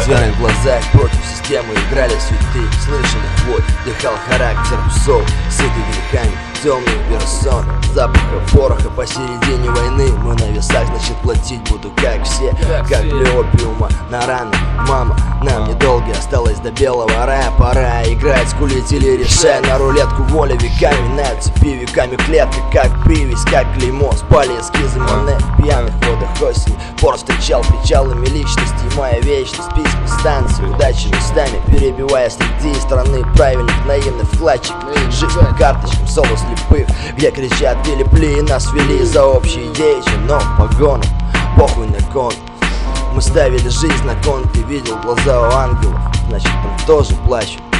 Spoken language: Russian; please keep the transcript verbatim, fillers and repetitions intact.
С верой в глазах против системы играли цветы. Слышали хвой, дыхал характер псов, сытый грехами, темный персон, запаха пороха посередине войны. Мы на весах, значит платить буду как все, как для опиума на раны. Мама, нам недолго осталось до белого рая. Пора играть, скулить или решай на рулетку воли. Веками на цепи, веками клетка, как привязь, как клеймо. Спали эскизы Моне в пьяных водах осени. Пор встречал причалами личности. Моя вечность, письма, станции, удачи местами, перебивая среди страны правильных наивных вкладчик. Жизнь по карточкам, соло слепых, где кричат и лепли, нас вели за общие идеи, но погону, похуй на кон. Мы ставили жизнь на кон, ты видел глаза у ангелов, значит там тоже плачут.